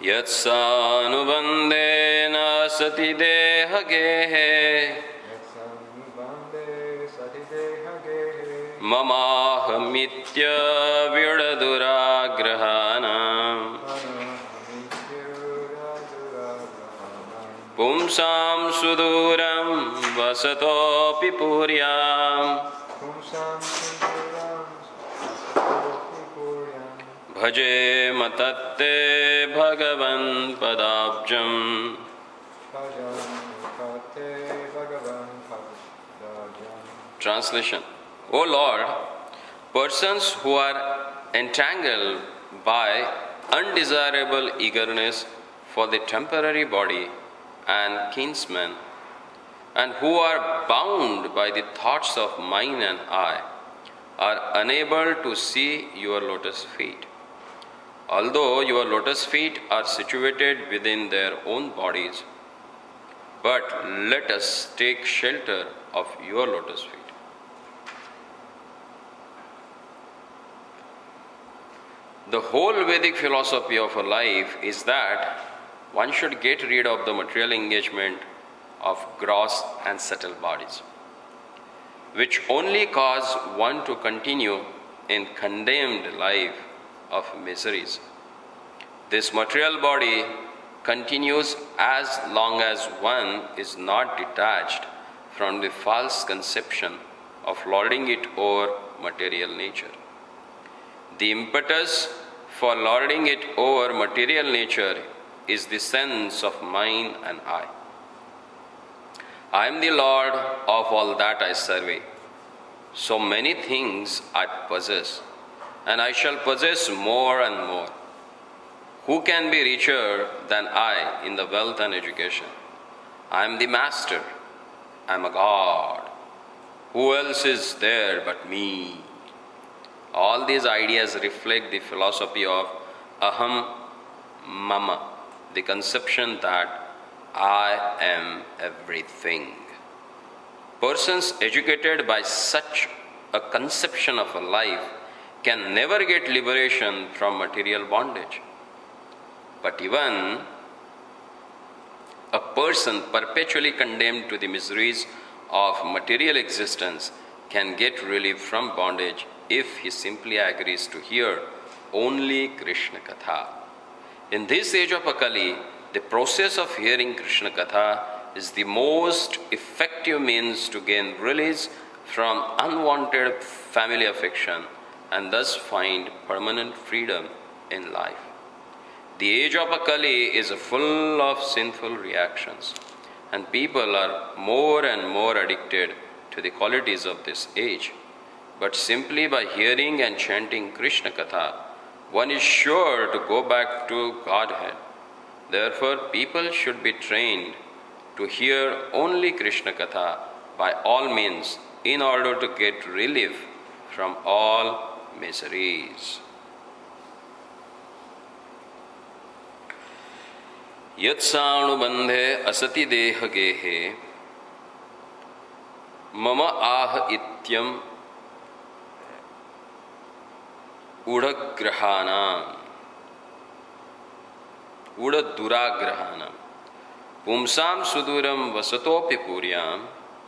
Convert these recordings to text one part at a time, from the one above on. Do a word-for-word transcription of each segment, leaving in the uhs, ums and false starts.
यत्सानुबन्धेन सति देहगेहे ममाहमित्यव्यडदुराग्रहाणाम् पुंसां सुदूरं वसतोऽपि पुर्याम् भजेम तत्ते भगवन् पदाब्जम्. Translation. O Lord, persons who are entangled by undesirable eagerness for the temporary body and kinsmen, and who are bound by the thoughts of mine and I, are unable to see your lotus feet. Although your lotus feet are situated within their own bodies, but let us take shelter of your lotus feet. The whole Vedic philosophy of a life is that one should get rid of the material engagement of gross and subtle bodies, which only cause one to continue in condemned life of miseries. This material body continues as long as one is not detached from the false conception of lording it over material nature. The impetus for lording it over material nature is the sense of mine and I. I am the Lord of all that I survey. So many things I possess, and I shall possess more and more. Who can be richer than I in the wealth and education? I am the master. I am a God. Who else is there but me? All these ideas reflect the philosophy of aham mama, the conception that I am everything. Persons educated by such a conception of a life can never get liberation from material bondage. But even a person perpetually condemned to the miseries of material existence can get relief from bondage if he simply agrees to hear only Krishna Katha. In this age of Akali, the process of hearing Krishna Katha is the most effective means to gain release from unwanted family affection and thus find permanent freedom in life. The age of Akali is full of sinful reactions, and people are more and more addicted to the qualities of this age. But simply by hearing and chanting Krishna Katha, one is sure to go back to Godhead. Therefore, people should be trained to hear only Krishna Katha by all means in order to get relief from all miseries. Yatsanubandhe asati dehagehe mama ah ityam udagrahanam udaduragrahanam pumsam suduram vasatopi puryam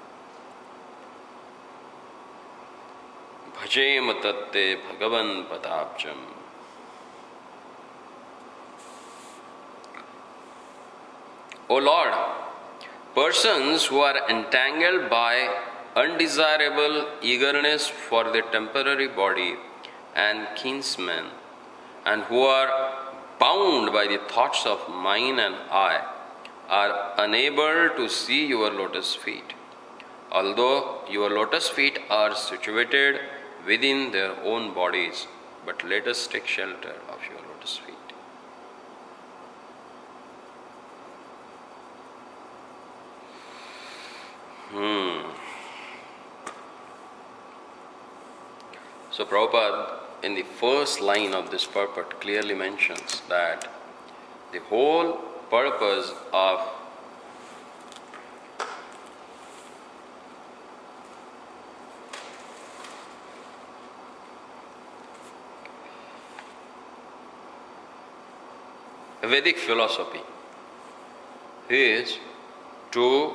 bhajem tatte bhagavan padabjam. O Lord, persons who are entangled by undesirable eagerness for the temporary body and kinsmen, and who are bound by the thoughts of mine and I, are unable to see your lotus feet. Although your lotus feet are situated within their own bodies, but let us take shelter of your lotus feet. Hmm. So Prabhupada, in the first line of this purport, clearly mentions that the whole purpose of Vedic philosophy is to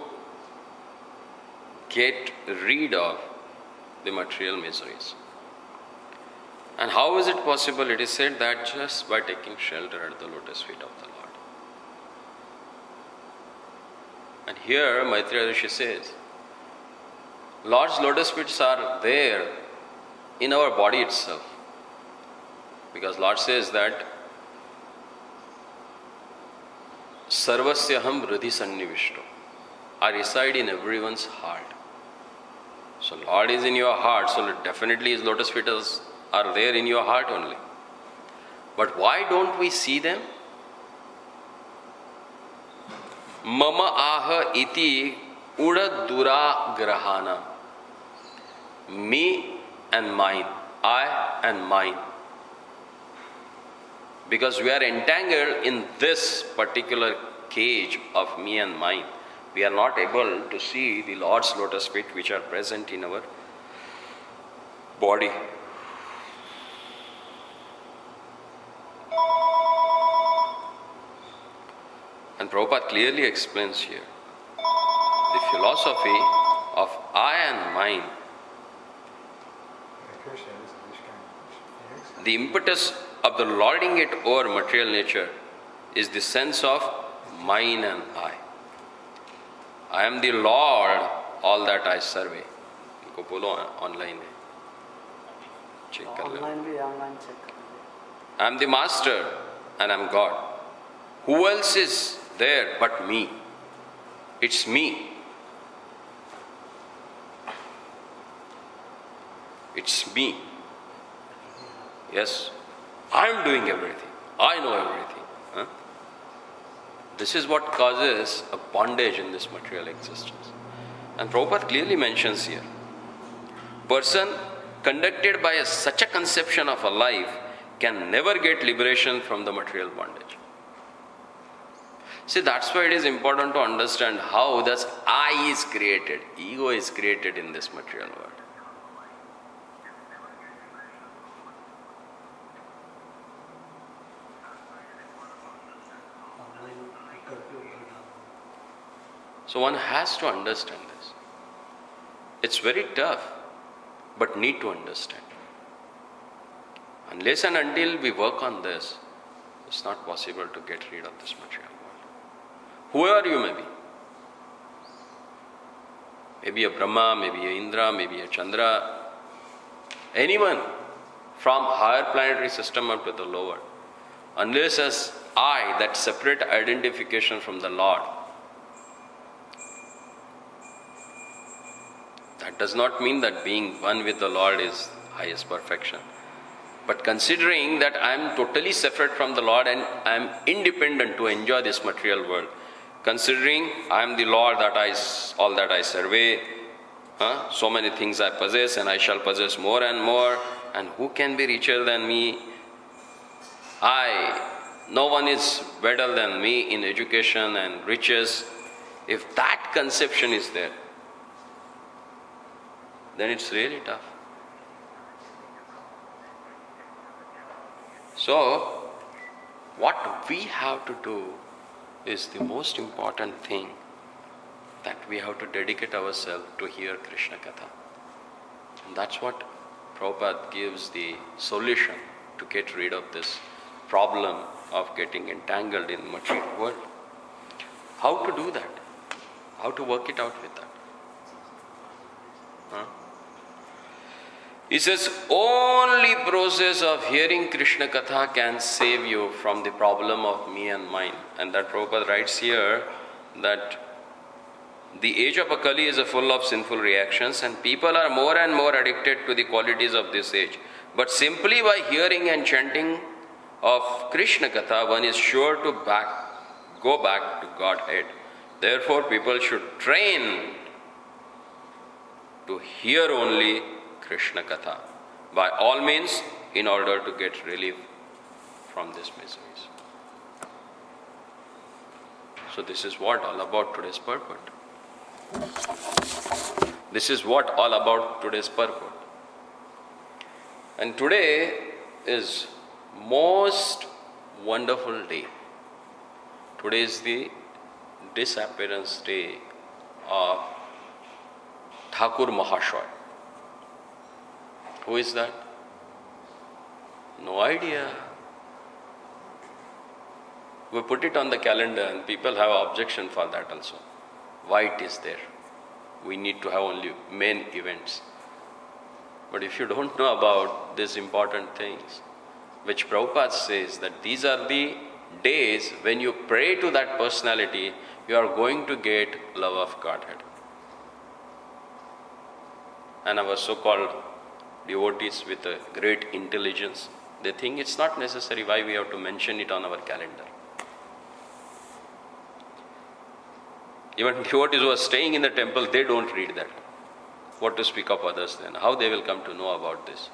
get rid of the material miseries. And how is it possible? It is said that just by taking shelter at the lotus feet of the Lord. And here Maitreya Rishi says, Lord's lotus feet are there in our body itself. Because Lord says that Sarvasyaham Hridhi Sannivishto, I reside in everyone's heart. So Lord is in your heart, so definitely His lotus feet are there in your heart only. But why don't we see them? Mama aha iti udadura grahana. Me and mine, I and mine. Because we are entangled in this particular cage of me and mine, we are not able to see the Lord's lotus feet which are present in our body. And Prabhupada clearly explains here the philosophy of I and mine. The impetus of the lording it over material nature is the sense of mine and I. I am the Lord, all that I survey. इनको बोलो online में check कर लो. Online भी online check कर लो. I am the master and I am God. Who else is there but me? It's me. It's me. Yes, I am doing everything. I know everything. Huh? This is what causes a bondage in this material existence. And Prabhupada clearly mentions here, person conducted by a, such a conception of a life can never get liberation from the material bondage. See, that's why it is important to understand how this I is created, ego is created in this material world. So one has to understand this. It's very tough, but need to understand. Unless and until we work on this, it's not possible to get rid of this material world. Whoever you may be. Maybe a Brahma, maybe a Indra, maybe a Chandra, anyone from higher planetary system up to the lower. Unless as I, that separate identification from the Lord, that does not mean that being one with the Lord is highest perfection. But considering that I am totally separate from the Lord and I am independent to enjoy this material world, considering I am the Lord, that I, all that I survey, huh? So many things I possess and I shall possess more and more, and who can be richer than me? I, no one is better than me in education and riches. If that conception is there, then it's really tough. So, what we have to do is the most important thing, that we have to dedicate ourselves to hear Krishna Katha. And that's what Prabhupada gives the solution to get rid of this problem of getting entangled in the material world. How to do that? How to work it out with that? Huh? He says, only process of hearing Krishna Katha can save you from the problem of me and mine. And that Prabhupada writes here that the age of Akali is full of sinful reactions and people are more and more addicted to the qualities of this age. But simply by hearing and chanting of Krishna Katha, one is sure to back, go back to Godhead. Therefore, people should train to hear only Krishna Katha by all means in order to get relief from these miseries. So this is what all about today's purport. This is what all about today's purport. And today is most wonderful day Today is the disappearance day of Thakur Mahashoy. Who is that? No idea. We put it on the calendar and people have objection for that also. Why it is there? We need to have only main events. But if you don't know about these important things, which Prabhupada says that these are the days when you pray to that personality, you are going to get love of Godhead. And our so-called devotees with a great intelligence, they think it's not necessary, why we have to mention it on our calendar. Even devotees who are staying in the temple, they don't read that. What to speak of others then? How they will come to know about this?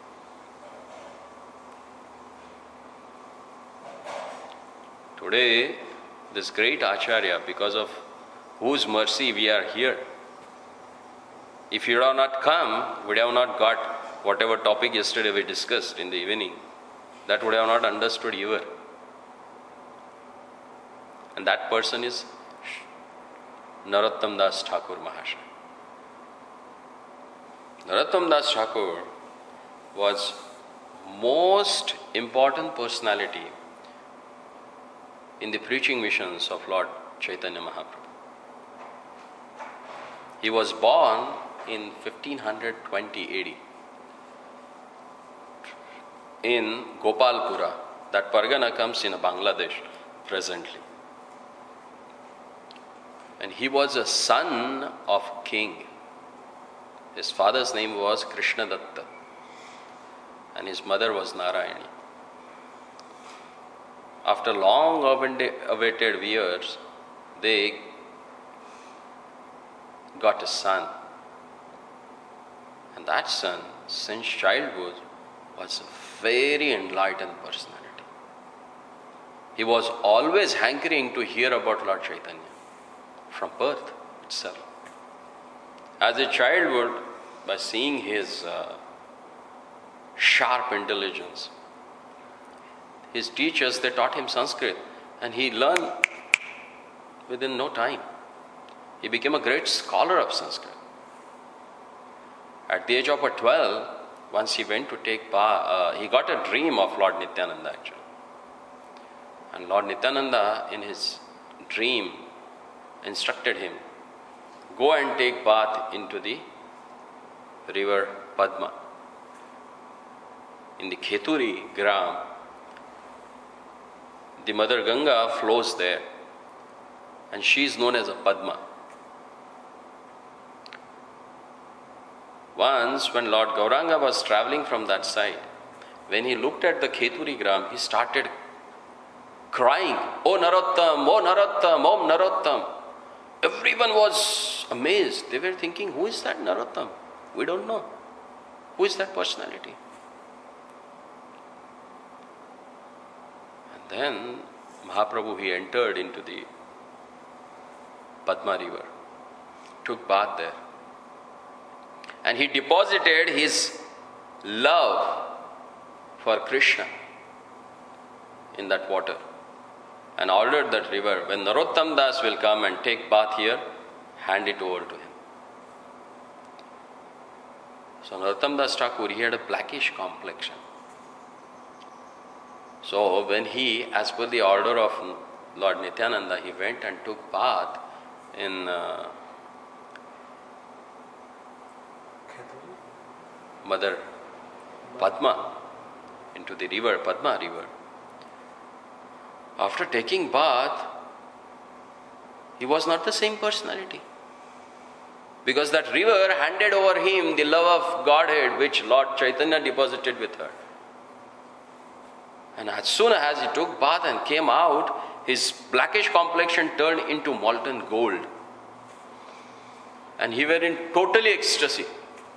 Today, this great Acharya, because of whose mercy we are here, if he would have not come, we would have not got whatever topic yesterday we discussed in the evening. That would have not understood either. And that person is Narottam Das Thakur Mahasaya. Narottam Das Thakur was most important personality in the preaching missions of Lord Chaitanya Mahaprabhu. He was born in fifteen twenty A D in Gopalpura. That Pargana comes in Bangladesh presently. And he was a son of king. His father's name was Krishnadatta and his mother was Narayani. After long awaited years, they got a son. And that son, since childhood, was a very enlightened personality. He was always hankering to hear about Lord Chaitanya from birth itself. As a child would, by seeing his uh, sharp intelligence, his teachers, they taught him Sanskrit and he learned within no time. He became a great scholar of Sanskrit. At the age of twelve, once he went to take bath, uh, he got a dream of Lord Nityananda actually. And Lord Nityananda in his dream instructed him, go and take bath into the river Padma. In the Kheturi Gram, the mother Ganga flows there and she is known as a Padma. Once when Lord Gauranga was traveling from that side, when he looked at the Kheturi Gram, he started crying, "Oh Narottam, oh Narottam, oh Narottam." Everyone was amazed. They were thinking, who is that Narottam? We don't know. Who is that personality? And then Mahaprabhu, he entered into the Padma river, took bath there. And he deposited his love for Krishna in that water and ordered that river, when Narottam Das will come and take bath here, hand it over to him. So Narottam Das Thakur, he had a blackish complexion. So when he, as per the order of Lord Nityananda, he went and took bath in uh, Mother Padma, into the river, Padma river. After taking bath, he was not the same personality. Because that river handed over him the love of Godhead which Lord Chaitanya deposited with her. And as soon as he took bath and came out, his blackish complexion turned into molten gold. And he were in totally ecstasy.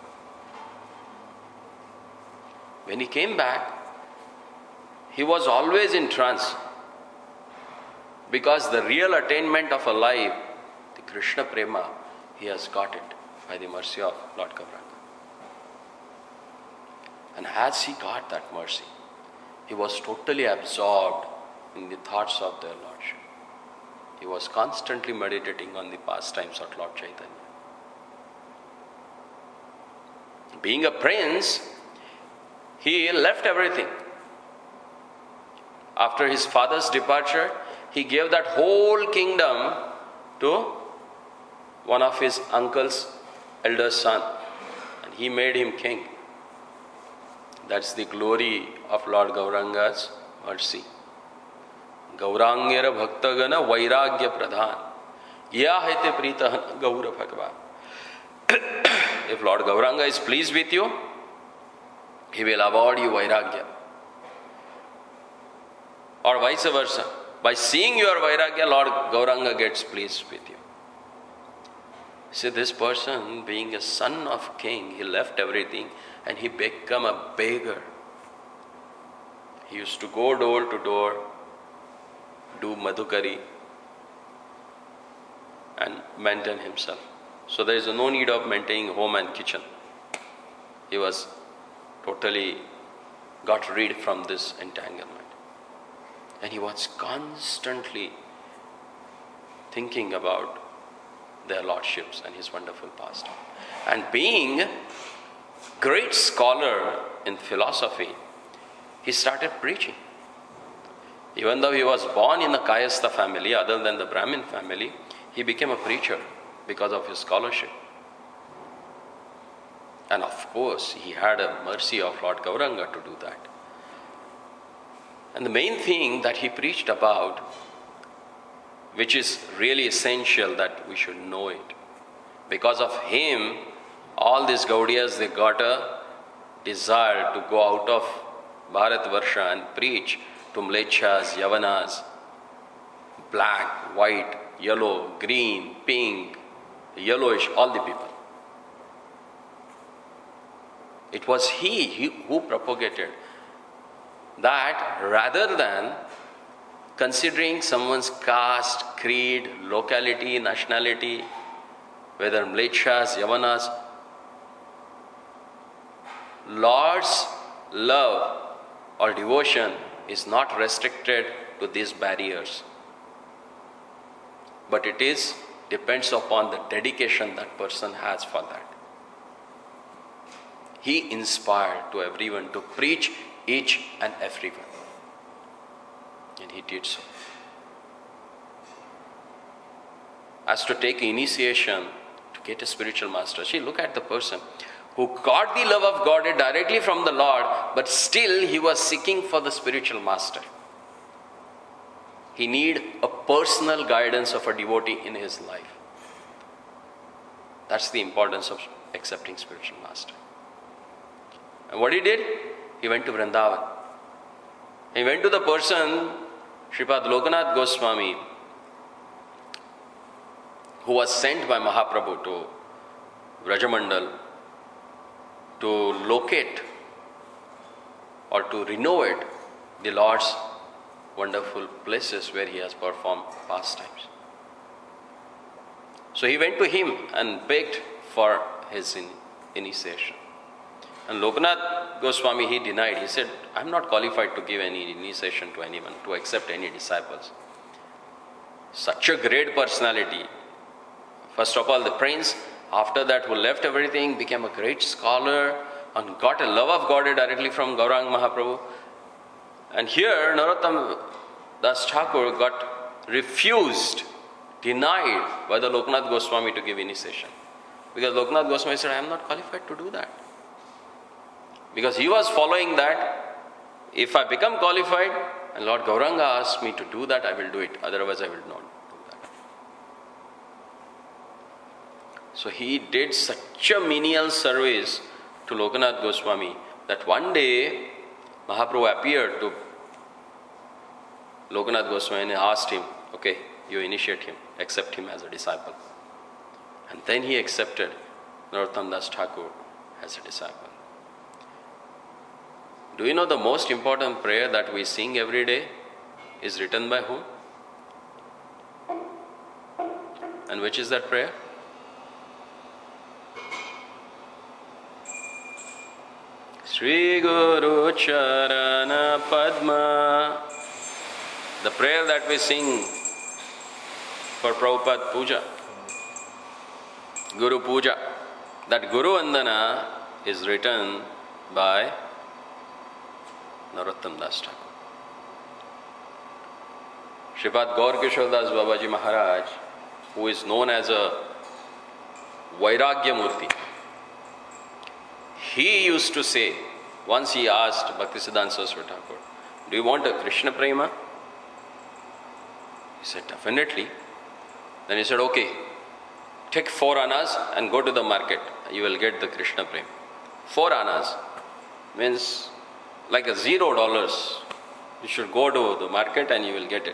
When he came back, he was always in trance. Because the real attainment of a life, the Krishna Prema, he has got it by the mercy of Lord Gauranga. And as he got that mercy, he was totally absorbed in the thoughts of their Lordship. He was constantly meditating on the pastimes of Lord Chaitanya. Being a prince, he left everything. After his father's departure, he gave that whole kingdom to one of his uncle's elder son, and he made him king. That's the glory of Lord Gauranga's mercy. Gaurangyara bhaktagana vairagya pradhan. Yahete pritahan gaura bhagwan. If Lord Gauranga is pleased with you, he will award you vairagya. Or vice versa. By seeing your vairagya, Lord Gauranga gets pleased with you. See, this person, being a son of king, he left everything and he became a beggar. He used to go door to door, do madhukari, and maintain himself. So there is no need of maintaining home and kitchen. He was totally got rid from this entanglement. And he was constantly thinking about their lordships and his wonderful pastime. And being great scholar in philosophy, he started preaching. Even though he was born in the Kayastha family, other than the Brahmin family, he became a preacher because of his scholarship. And of course, he had a mercy of Lord Gauranga to do that. And the main thing that he preached about, which is really essential that we should know it. Because of him, all these Gaudiyas, they got a desire to go out of Bharatvarsha and preach to Mlechas, Yavanas, black, white, yellow, green, pink, yellowish, all the people. It was he, he who propagated that rather than considering someone's caste, creed, locality, nationality, whether Mlechas, Yavanas, Lord's love or devotion is not restricted to these barriers. But it is depends upon the dedication that person has for that. He inspired to everyone to preach each and everyone. And he did so. As to take initiation, to get a spiritual master. See, look at the person who got the love of God directly from the Lord, but still he was seeking for the spiritual master. He needed a personal guidance of a devotee in his life. That's the importance of accepting spiritual master. And what he did? He went to Vrindavan. He went to the person, Sripad Lokanath Goswami, who was sent by Mahaprabhu to Vrajamandal to locate or to renovate the Lord's wonderful places where he has performed pastimes. So he went to him and begged for his in- initiation. And Lokanath Goswami, he denied. He said, I'm not qualified to give any initiation to anyone, to accept any disciples. Such a great personality. First of all, the prince, after that, who left everything, became a great scholar and got a love of God directly from Gaurang Mahaprabhu. And here, Narottam Das Thakur got refused, denied by the Lokanath Goswami to give initiation. Because Lokanath Goswami said, I am not qualified to do that. Because he was following that, if I become qualified, and Lord Gauranga asked me to do that, I will do it. Otherwise, I will not do that. So he did such a menial service to Lokanath Goswami that one day Mahaprabhu appeared to Lokanath Goswami and asked him, okay, you initiate him, accept him as a disciple. And then he accepted Narottam Das Thakur as a disciple. Do you know the most important prayer that we sing every day is written by whom? And which is that prayer? Sri Guru Charana Padma. The prayer that we sing for Prabhupada Puja. Guru Puja. That Guru Vandana is written by Narottam Das Thakur. Sripad Gaur Kishore Das Babaji Maharaj, who is known as a Vairagya Murti, he used to say, once he asked Bhaktisiddhanta Saraswati Thakur, do you want a Krishna Prema? He said, definitely. Then he said, okay, take four annas and go to the market. You will get the Krishna Prema. Four annas means like a zero dollars. You should go to the market and you will get it.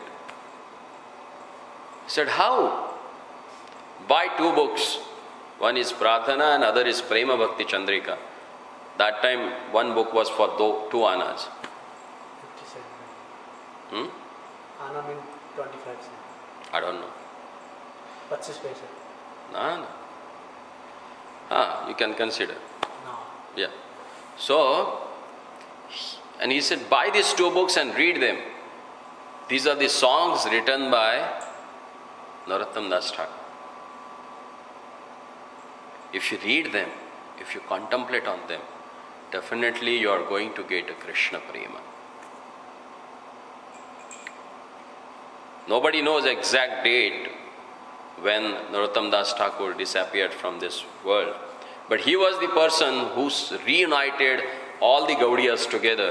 He said, how? Buy two books. One is Pradhana and other is Prema Bhakti Chandrika. That time one book was for two annas. fifty-seven. Hmm? Anna means twenty-five cents. I don't know. twenty-five paisa. No, no. Ah, you can consider. No. Yeah. So, and he said, buy these two books and read them. These are the songs written by Narottam Das Thakur. If you read them, if you contemplate on them, definitely you are going to get a Krishna Prema. Nobody knows exact date when Narottam Das Thakur disappeared from this world. But he was the person who reunited all the Gaudiyas together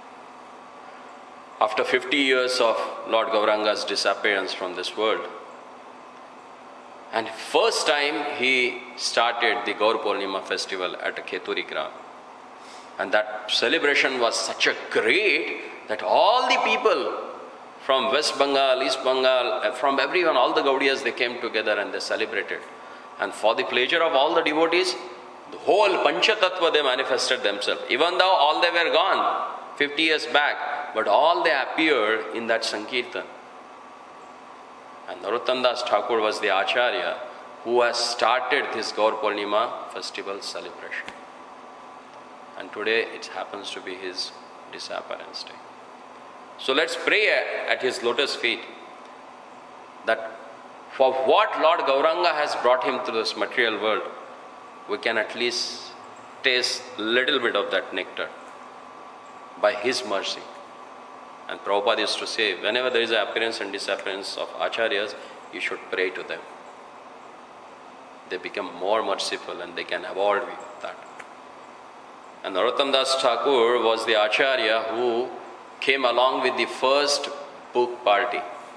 after fifty years of Lord Gauranga's disappearance from this world. And first time he started the Gaur Purnima festival at a Kheturi Gram. And that celebration was such a great that all the people from West Bengal, East Bengal, from everyone, all the Gaudiyas, they came together and they celebrated. And for the pleasure of all the devotees, the whole Panchatattva, they manifested themselves. Even though all they were gone fifty years back, but all they appeared in that Sankirtan. And Narottam Das Thakur was the Acharya who has started this Gaur Purnima festival celebration. And today it happens to be his disappearance day. So let's pray at his lotus feet that for what Lord Gauranga has brought him to this material world, we can at least taste a little bit of that nectar by his mercy. And Prabhupada used to say, whenever there is an appearance and disappearance of acharyas, you should pray to them. They become more merciful and they can avoid that. And Narottam Das Thakur was the acharya who came along with the first book party.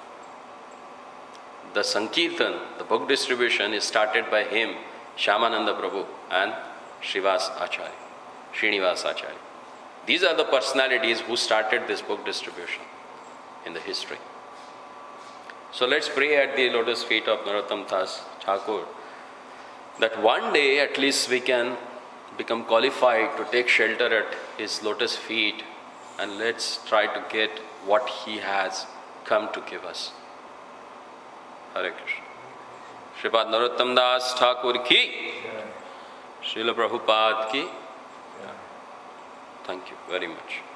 The Sankirtan, the book distribution, is started by him, Shyamananda Prabhu and Srivas Acharya, Srinivas Acharya. These are the personalities who started this book distribution in the history. So let's pray at the lotus feet of Narottam Das Thakur that one day at least we can become qualified to take shelter at his lotus feet, and let's try to get what he has come to give us. Hare Krishna. Sripad Narottam Das Thakur ki, Srila Prabhupada ki. Thank you very much.